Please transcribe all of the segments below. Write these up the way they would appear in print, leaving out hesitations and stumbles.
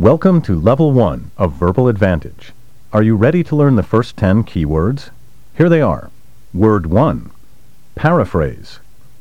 Welcome to Level 1 of Verbal Advantage. Are you ready to learn the first 10 keywords? Here they are. Word 1. Paraphrase.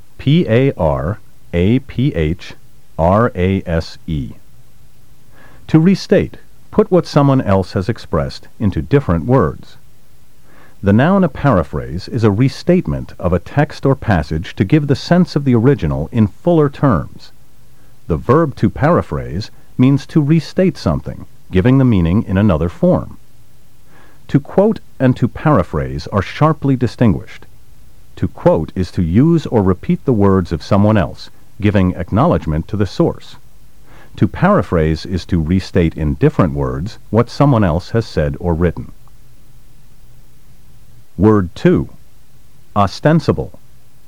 P-A-R-A-P-H-R-A-S-E. To restate, put what someone else has expressed into different words. The noun a paraphrase is a restatement of a text or passage to give the sense of the original in fuller terms. The verb to paraphrase means to restate something, giving the meaning in another form. To quote and to paraphrase are sharply distinguished. To quote is to use or repeat the words of someone else, giving acknowledgement to the source. To paraphrase is to restate in different words what someone else has said or written. Word 2. Ostensible.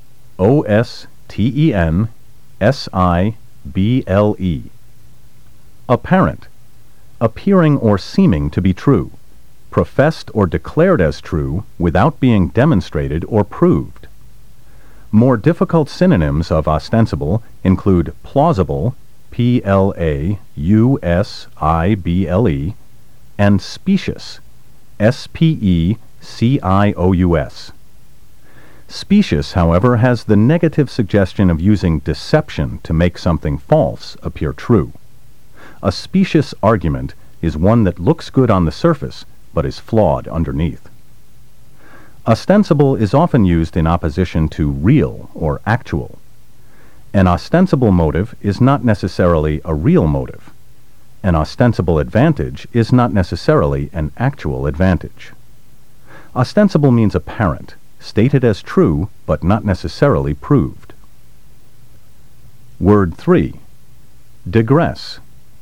O-S-T-E-N-S-I-B-L-E. Apparent. Appearing or seeming to be true. Professed or declared as true without being demonstrated or proved. More difficult synonyms of ostensible include plausible, P-L-A-U-S-I-B-L-E, and specious, S-P-E-C-I-O-U-S. Specious, however, has the negative suggestion of using deception to make something false appear true. A specious argument is one that looks good on the surface, but is flawed underneath. Ostensible is often used in opposition to real or actual. An ostensible motive is not necessarily a real motive. An ostensible advantage is not necessarily an actual advantage. Ostensible means apparent, stated as true, but not necessarily proved. Word 3. Digress.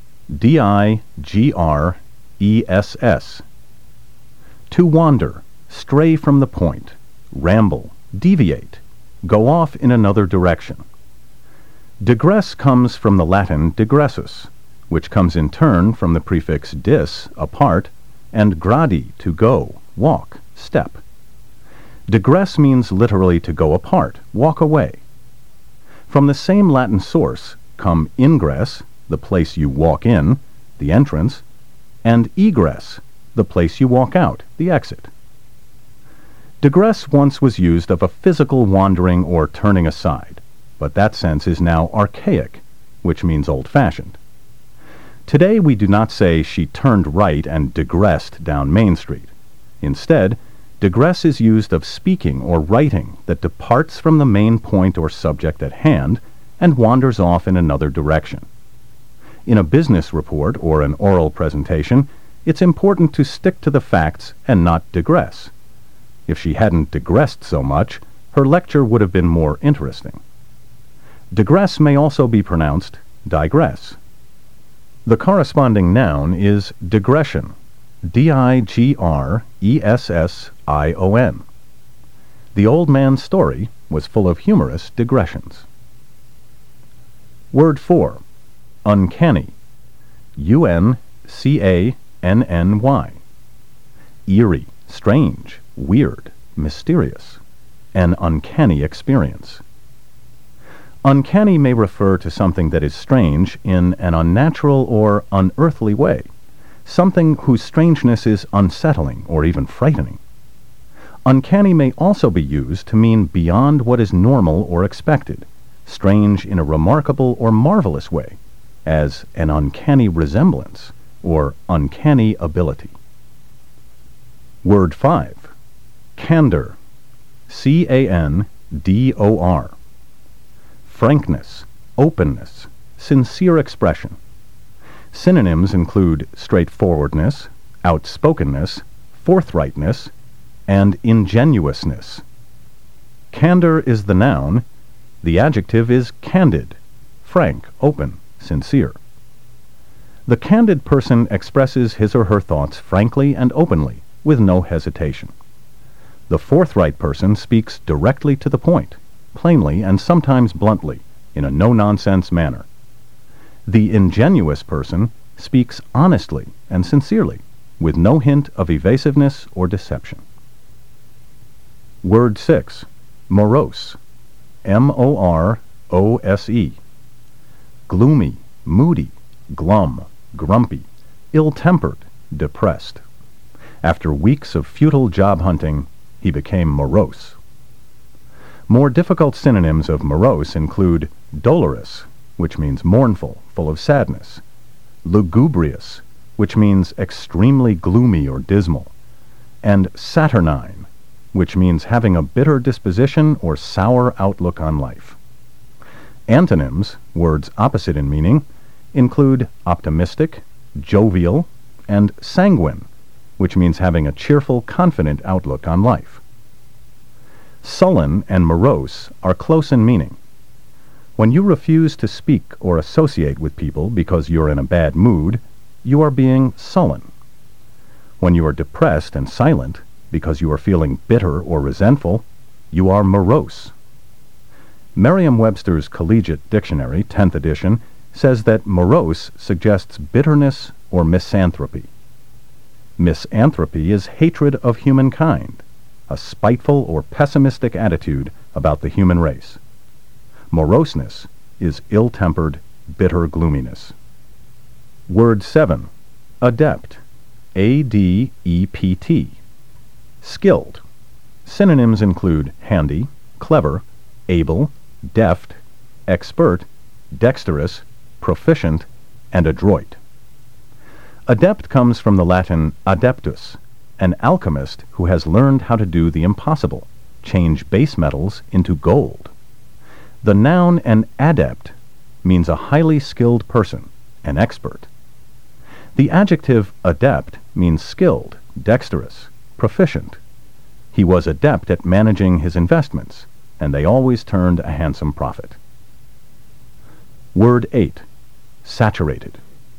D-I-G-R-E-S-S. To wander, stray from the point, ramble, deviate, go off in another direction. Digress comes from the Latin digressus, which comes in turn from the prefix dis, apart, and gradi, to go, walk, step. Digress means literally to go apart, walk away. From the same Latin source come ingress, the place you walk in, the entrance, and egress, the place you walk out, the exit. Digress once was used of a physical wandering or turning aside, but that sense is now archaic, which means old-fashioned. Today we do not say she turned right and digressed down Main Street. Instead, digress is used of speaking or writing that departs from the main point or subject at hand and wanders off in another direction. In a business report or an oral presentation, it's important to stick to the facts and not digress. If she hadn't digressed so much, her lecture would have been more interesting. Digress may also be pronounced digress. The corresponding noun is digression, D-I-G-R-E-S-S-I-O-N. The old man's story was full of humorous digressions. Word 4. Uncanny. U-N-C-A-N-N-Y. Eerie, strange, weird, mysterious. An uncanny experience. Uncanny may refer to something that is strange in an unnatural or unearthly way, something whose strangeness is unsettling or even frightening. Uncanny may also be used to mean beyond what is normal or expected, strange in a remarkable or marvelous way, as an uncanny resemblance or uncanny ability. Word 5. Candor. C-A-N-D-O-R. Frankness, openness, sincere expression. Synonyms include straightforwardness, outspokenness, forthrightness, and ingenuousness. Candor is the noun. The adjective is candid, frank, open, sincere. The candid person expresses his or her thoughts frankly and openly, with no hesitation. The forthright person speaks directly to the point, plainly and sometimes bluntly, in a no-nonsense manner. The ingenuous person speaks honestly and sincerely, with no hint of evasiveness or deception. Word 6. Morose. M-O-R-O-S-E. Gloomy, moody, glum, grumpy, ill-tempered, depressed. After weeks of futile job hunting, he became morose. More difficult synonyms of morose include dolorous, which means mournful, full of sadness; lugubrious, which means extremely gloomy or dismal; and saturnine, which means having a bitter disposition or sour outlook on life. Antonyms, words opposite in meaning, include optimistic, jovial, and sanguine, which means having a cheerful, confident outlook on life. Sullen and morose are close in meaning. When you refuse to speak or associate with people because you're in a bad mood, you are being sullen. When you are depressed and silent because you are feeling bitter or resentful, you are morose. Merriam-Webster's Collegiate Dictionary, 10th edition, says that morose suggests bitterness or misanthropy. Misanthropy is hatred of humankind, a spiteful or pessimistic attitude about the human race. Moroseness is ill-tempered, bitter gloominess. Word 7. Adept. A-D-E-P-T. Skilled. Synonyms include handy, clever, able, deft, expert, dexterous, proficient, and adroit. Adept comes from the Latin adeptus, an alchemist who has learned how to do the impossible, change base metals into gold. The noun an adept means a highly skilled person, an expert. The adjective adept means skilled, dexterous, proficient. He was adept at managing his investments, and they always turned a handsome profit. Word 8. Saturated.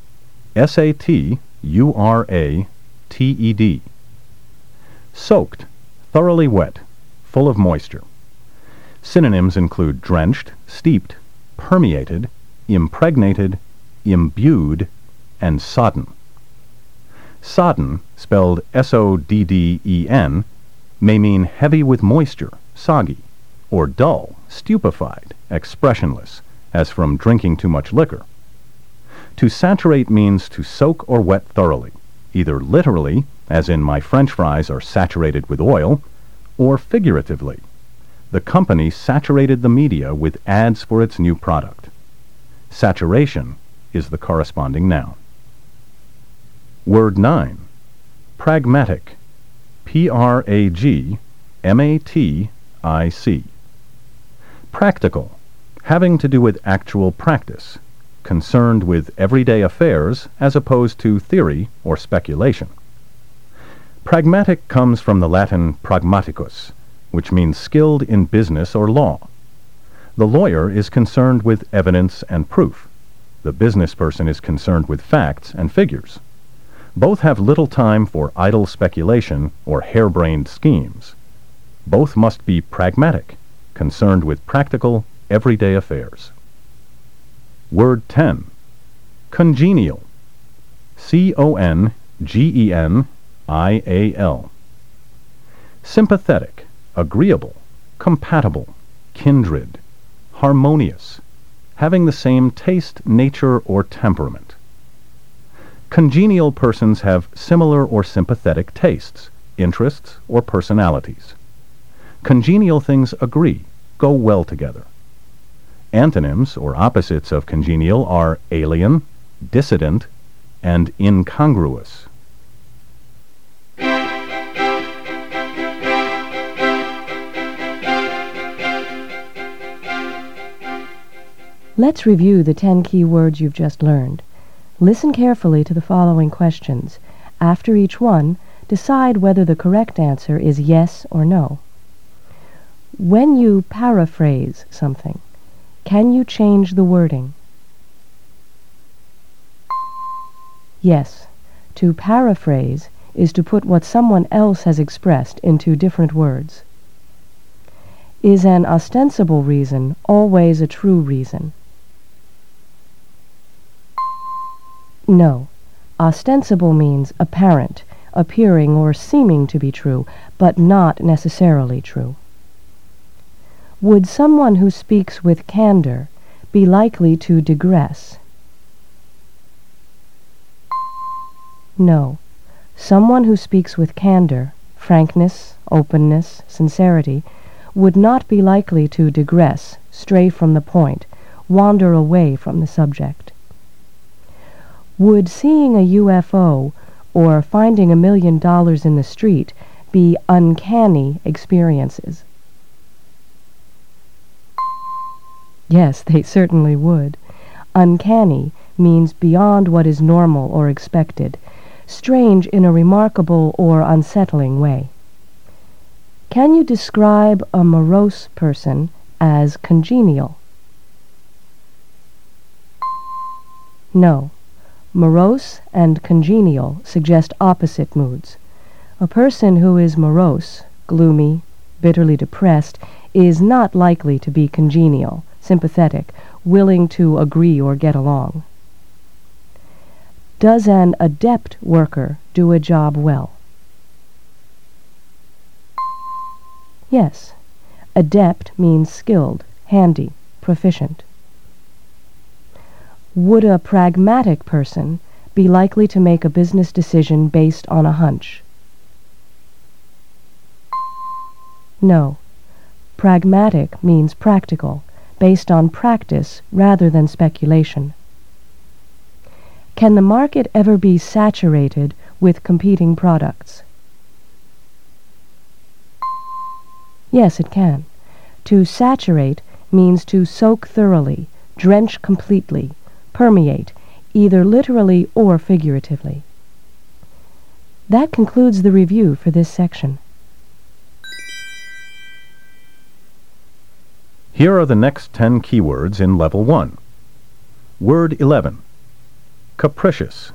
S-A-T-U-R-A-T-E-D. Soaked, thoroughly wet, full of moisture. Synonyms include drenched, steeped, permeated, impregnated, imbued, and sodden. Sodden, spelled S-O-D-D-E-N, may mean heavy with moisture, soggy, or dull, stupefied, expressionless, as from drinking too much liquor. To saturate means to soak or wet thoroughly, either literally, as in my French fries are saturated with oil, or figuratively. The company saturated the media with ads for its new product. Saturation is the corresponding noun. Word 9. Pragmatic. P-R-A-G-M-A-T-I-C. Practical, having to do with actual practice, concerned with everyday affairs as opposed to theory or speculation. Pragmatic comes from the Latin pragmaticus, which means skilled in business or law. The lawyer is concerned with evidence and proof. The business person is concerned with facts and figures. Both have little time for idle speculation or harebrained schemes. Both must be pragmatic, concerned with practical, everyday affairs. Word 10. Congenial. C-O-N-G-E-N-I-A-L. Sympathetic, agreeable, compatible, kindred, harmonious, having the same taste, nature, or temperament. Congenial persons have similar or sympathetic tastes, interests, or personalities. Congenial things agree, go well together. Antonyms, or opposites of congenial, are alien, dissident, and incongruous. Let's review the 10 key words you've just learned. Listen carefully to the following questions. After each one, decide whether the correct answer is yes or no. When you paraphrase something, can you change the wording? Yes. To paraphrase is to put what someone else has expressed into different words. Is an ostensible reason always a true reason? No. Ostensible means apparent, appearing or seeming to be true, but not necessarily true. Would someone who speaks with candor be likely to digress? No. Someone who speaks with candor, frankness, openness, sincerity, would not be likely to digress, stray from the point, wander away from the subject. Would seeing a UFO or finding $1 million in the street be uncanny experiences? Yes, they certainly would. Uncanny means beyond what is normal or expected, strange in a remarkable or unsettling way. Can you describe a morose person as congenial? No. Morose and congenial suggest opposite moods. A person who is morose, gloomy, bitterly depressed, is not likely to be congenial, sympathetic, willing to agree or get along. Does an adept worker do a job well? Yes. Adept means skilled, handy, proficient. Would a pragmatic person be likely to make a business decision based on a hunch? No. Pragmatic means practical, based on practice rather than speculation. Can the market ever be saturated with competing products? Yes, it can. To saturate means to soak thoroughly, drench completely, permeate, either literally or figuratively. That concludes the review for this section. Here are the next 10 keywords in Level 1. Word 11. Capricious.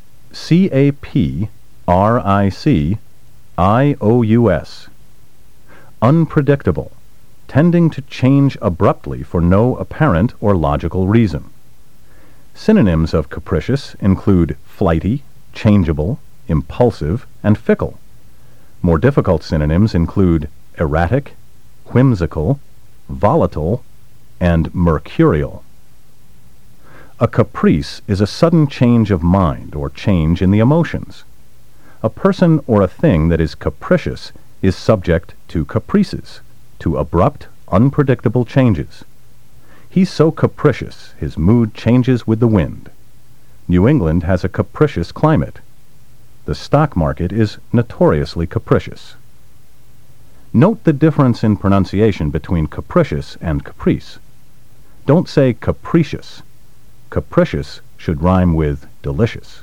C-A-P-R-I-C-I-O-U-S. Unpredictable, tending to change abruptly for no apparent or logical reason. Synonyms of capricious include flighty, changeable, impulsive, and fickle. More difficult synonyms include erratic, whimsical, volatile, and mercurial. A caprice is a sudden change of mind or change in the emotions. A person or a thing that is capricious is subject to caprices, to abrupt, unpredictable changes. He's so capricious, his mood changes with the wind. New England has a capricious climate. The stock market is notoriously capricious. Note the difference in pronunciation between capricious and caprice. Don't say capricious. Capricious should rhyme with delicious.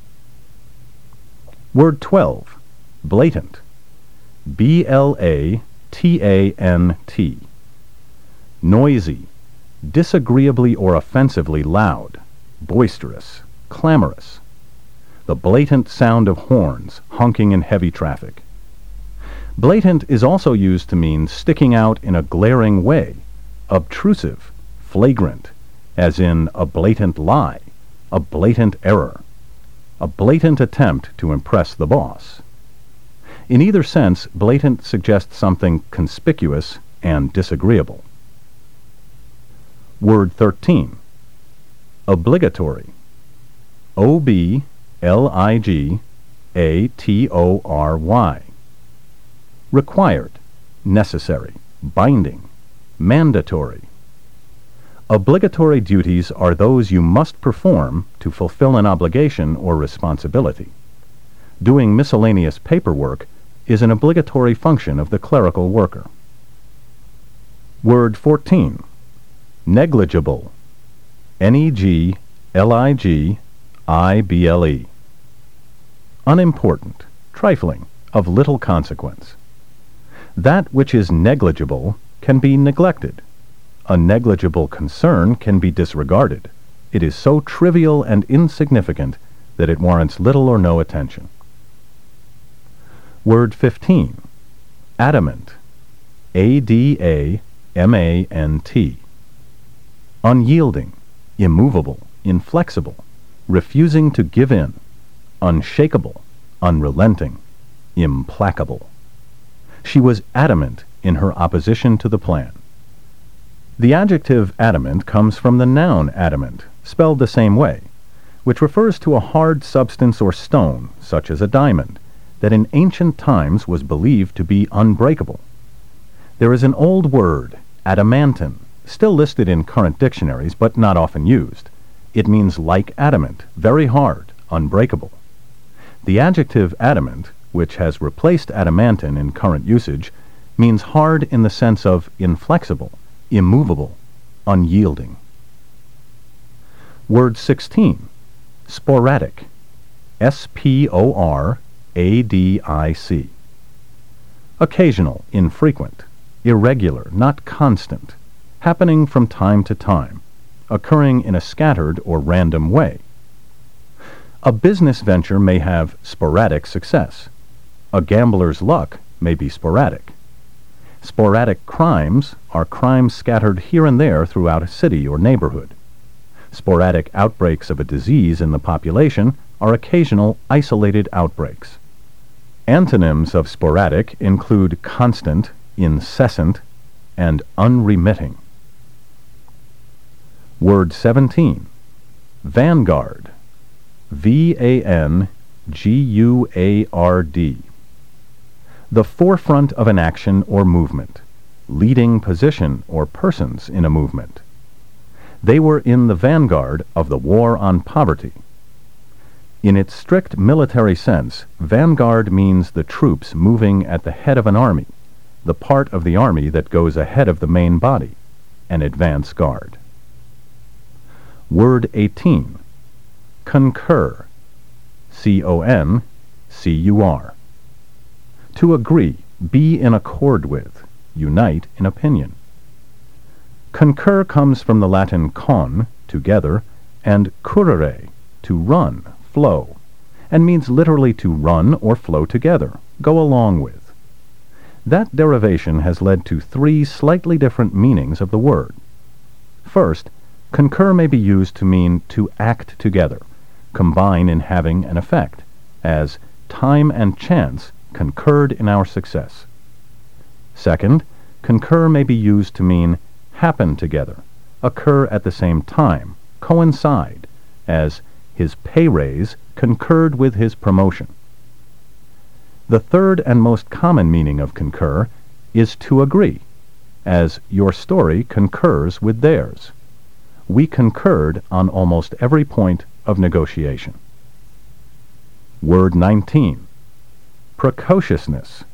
Word 12. Blatant. B-L-A-T-A-N-T. Noisy, disagreeably or offensively loud, boisterous, clamorous. The blatant sound of horns honking in heavy traffic. Blatant is also used to mean sticking out in a glaring way, obtrusive, flagrant, as in a blatant lie, a blatant error, a blatant attempt to impress the boss. In either sense, blatant suggests something conspicuous and disagreeable. Word 13. Obligatory. O-B-L-I-G-A-T-O-R-Y. Required, necessary, binding, mandatory. Obligatory duties are those you must perform to fulfill an obligation or responsibility. Doing miscellaneous paperwork is an obligatory function of the clerical worker. Word 14. Negligible. N-E-G-L-I-G-I-B-L-E. Unimportant, trifling, of little consequence. That which is negligible can be neglected. A negligible concern can be disregarded. It is so trivial and insignificant that it warrants little or no attention. Word 15. Adamant. A-D-A-M-A-N-T. Unyielding, immovable, inflexible, refusing to give in, unshakable, unrelenting, implacable. She was adamant in her opposition to the plan. The adjective adamant comes from the noun adamant, spelled the same way, which refers to a hard substance or stone, such as a diamond, that in ancient times was believed to be unbreakable. There is an old word, adamantine, still listed in current dictionaries but not often used. It means like adamant, very hard, unbreakable. The adjective adamant, which has replaced adamantine in current usage, means hard in the sense of inflexible, immovable, unyielding. Word 16. Sporadic. S-P-O-R-A-D-I-C. Occasional, infrequent, irregular, not constant, happening from time to time, occurring in a scattered or random way. A business venture may have sporadic success. A gambler's luck may be sporadic. Sporadic crimes are crimes scattered here and there throughout a city or neighborhood. Sporadic outbreaks of a disease in the population are occasional, isolated outbreaks. Antonyms of sporadic include constant, incessant, and unremitting. Word 17. Vanguard. V-A-N-G-U-A-R-D. The forefront of an action or movement, leading position or persons in a movement. They were in the vanguard of the war on poverty. In its strict military sense, vanguard means the troops moving at the head of an army, the part of the army that goes ahead of the main body, an advance guard. Word 18. Concur. C-O-N-C-U-R. To agree, be in accord with, unite in opinion. Concur comes from the Latin con, together, and currere, to run, flow, and means literally to run or flow together, go along with. That derivation has led to three slightly different meanings of the word. First, concur may be used to mean to act together, combine in having an effect, as time and chance concurred in our success. Second, concur may be used to mean happen together, occur at the same time, coincide, as his pay raise concurred with his promotion. The third and most common meaning of concur is to agree, as your story concurs with theirs. We concurred on almost every point of negotiation. Word 19. Precociousness.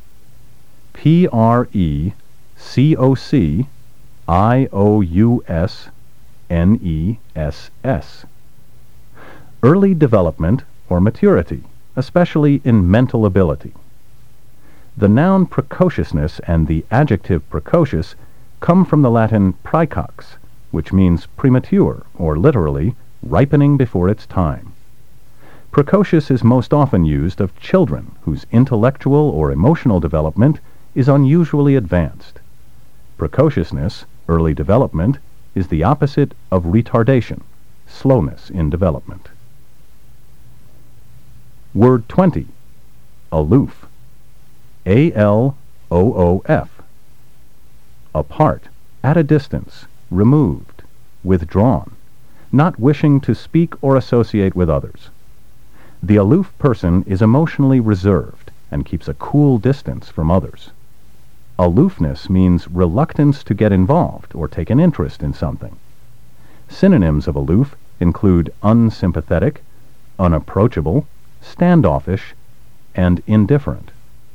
P-R-E-C-O-C-I-O-U-S-N-E-S-S. Early development or maturity, especially in mental ability. The noun precociousness and the adjective precocious come from the Latin praecox, which means premature, or literally, ripening before its time. Precocious is most often used of children whose intellectual or emotional development is unusually advanced. Precociousness, early development, is the opposite of retardation, slowness in development. Word 20. Aloof. A-L-O-O-F. Apart, at a distance, removed, withdrawn, not wishing to speak or associate with others. The aloof person is emotionally reserved and keeps a cool distance from others. Aloofness means reluctance to get involved or take an interest in something. Synonyms of aloof include unsympathetic, unapproachable, standoffish, and indifferent.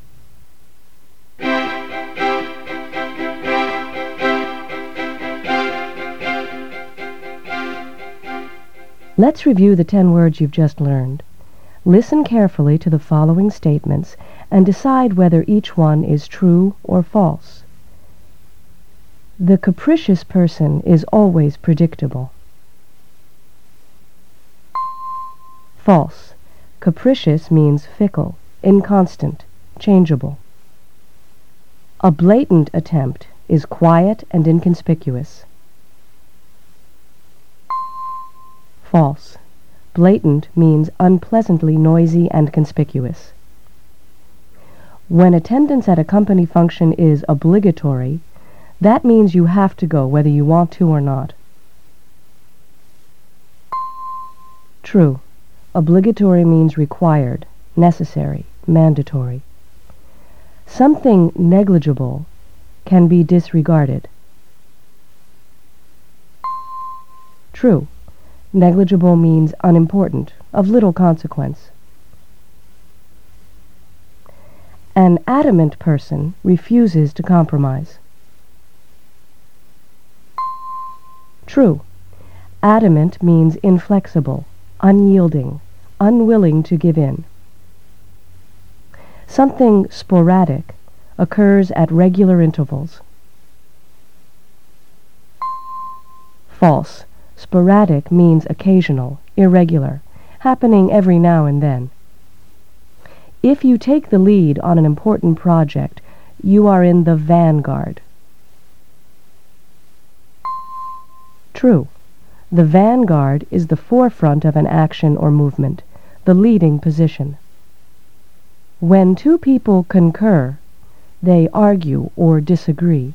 Let's review the 10 words you've just learned. Listen carefully to the following statements and decide whether each one is true or false. The capricious person is always predictable. False. Capricious means fickle, inconstant, changeable. A blatant attempt is quiet and inconspicuous. False. Blatant means unpleasantly noisy and conspicuous. When attendance at a company function is obligatory, that means you have to go whether you want to or not. True. Obligatory means required, necessary, mandatory. Something negligible can be disregarded. True. Negligible means unimportant, of little consequence. An adamant person refuses to compromise. True. Adamant means inflexible, unyielding, unwilling to give in. Something sporadic occurs at regular intervals. False. Sporadic means occasional, irregular, happening every now and then. If you take the lead on an important project, you are in the vanguard. True. The vanguard is the forefront of an action or movement, the leading position. When two people concur, they argue or disagree.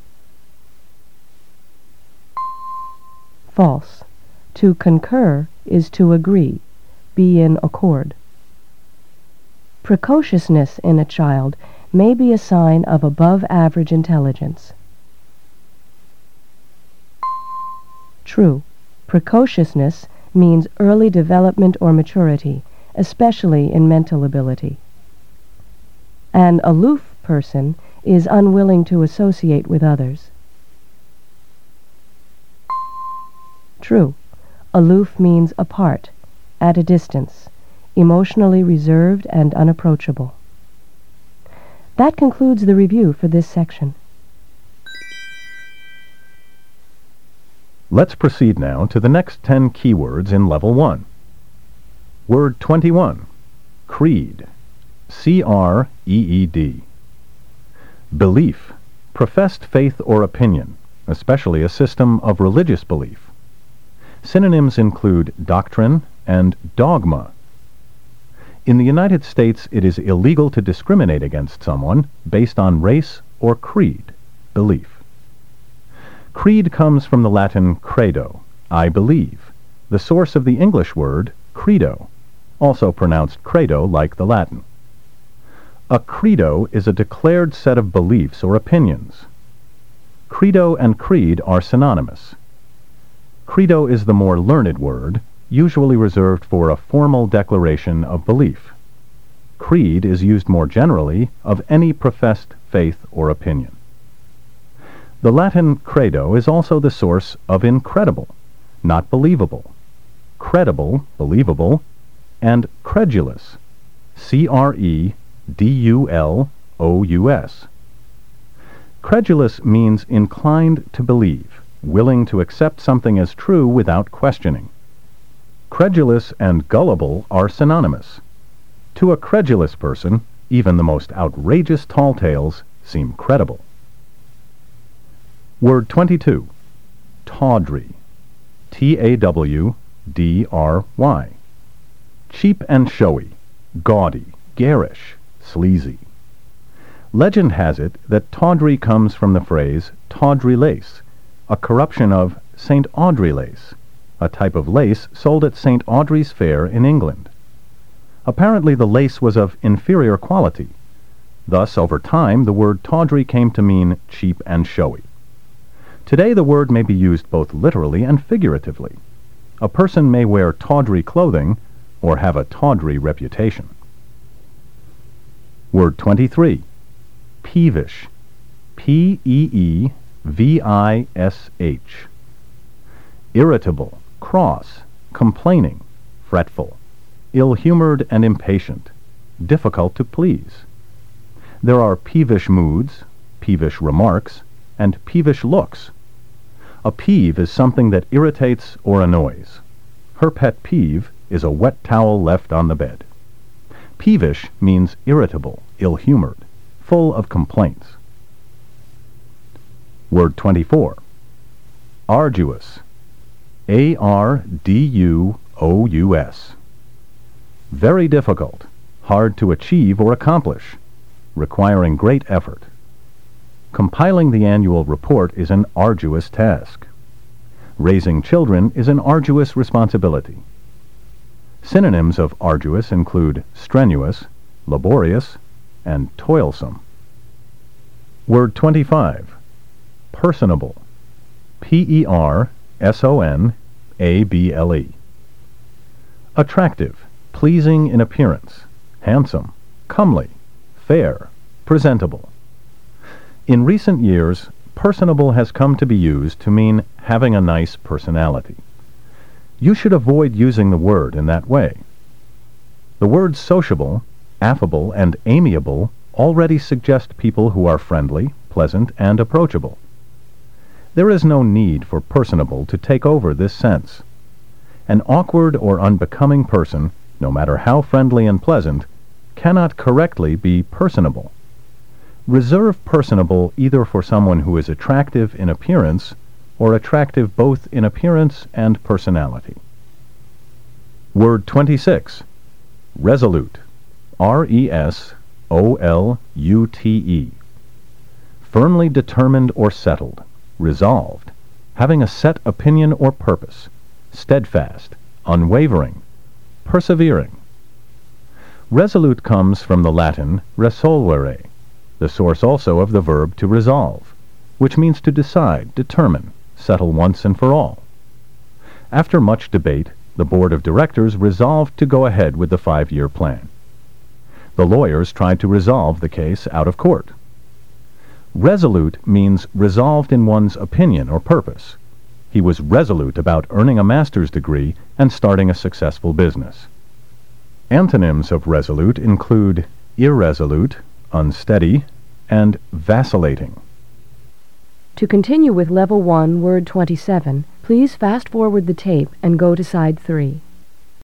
False. To concur is to agree, be in accord. Precociousness in a child may be a sign of above-average intelligence. True. Precociousness means early development or maturity, especially in mental ability. An aloof person is unwilling to associate with others. True. Aloof means apart, at a distance, emotionally reserved and unapproachable. That concludes the review for this section. Let's proceed now to the next 10 keywords in Level 1. Word 21. Creed. C-R-E-E-D. Belief. Professed faith or opinion, especially a system of religious belief. Synonyms include doctrine and dogma. In the United States, it is illegal to discriminate against someone based on race or creed, belief. Creed comes from the Latin credo, I believe, the source of the English word credo, also pronounced credo like the Latin. A credo is a declared set of beliefs or opinions. Credo and creed are synonymous. Credo is the more learned word, usually reserved for a formal declaration of belief. Creed is used more generally of any professed faith or opinion. The Latin credo is also the source of incredible, not believable, credible, believable, and credulous, C-R-E-D-U-L-O-U-S. Credulous means inclined to believe, willing to accept something as true without questioning. Credulous and gullible are synonymous. To a credulous person, even the most outrageous tall tales seem credible. Word 22. Tawdry. T-A-W-D-R-Y. Cheap and showy, gaudy, garish, sleazy. Legend has it that tawdry comes from the phrase tawdry lace, a corruption of St. Audrey lace, a type of lace sold at St. Audrey's Fair in England. Apparently the lace was of inferior quality. Thus, over time, the word tawdry came to mean cheap and showy. Today the word may be used both literally and figuratively. A person may wear tawdry clothing or have a tawdry reputation. Word 23. Peevish. P-E-E-V-I-S-H. Irritable, cross, complaining, fretful, ill-humored and impatient, difficult to please. There are peevish moods, peevish remarks, and peevish looks. A peeve is something that irritates or annoys. Her pet peeve is a wet towel left on the bed. Peevish means irritable, ill-humored, full of complaints. Word 24. Arduous. A-R-D-U-O-U-S. Very difficult, hard to achieve or accomplish, requiring great effort. Compiling the annual report is an arduous task. Raising children is an arduous responsibility. Synonyms of arduous include strenuous, laborious, and toilsome. Word 25. Personable. P-E-R-S-O-N-A-B-L-E. Attractive, pleasing in appearance, handsome, comely, fair, presentable. In recent years, personable has come to be used to mean having a nice personality. You should avoid using the word in that way. The words sociable, affable, and amiable already suggest people who are friendly, pleasant, and approachable. There is no need for personable to take over this sense. An awkward or unbecoming person, no matter how friendly and pleasant, cannot correctly be personable. Reserve personable either for someone who is attractive in appearance or attractive both in appearance and personality. Word 26. Resolute. R-E-S-O-L-U-T-E. Firmly determined or settled, resolved, having a set opinion or purpose, steadfast, unwavering, persevering. Resolute comes from the Latin resolvere, the source also of the verb to resolve, which means to decide, determine, settle once and for all. After much debate, the board of directors resolved to go ahead with the 5-year plan. The lawyers tried to resolve the case out of court. Resolute means resolved in one's opinion or purpose. He was resolute about earning a master's degree and starting a successful business. Antonyms of resolute include irresolute, unsteady, and vacillating. To continue with Level 1, Word 27, please fast forward the tape and go to Side 3.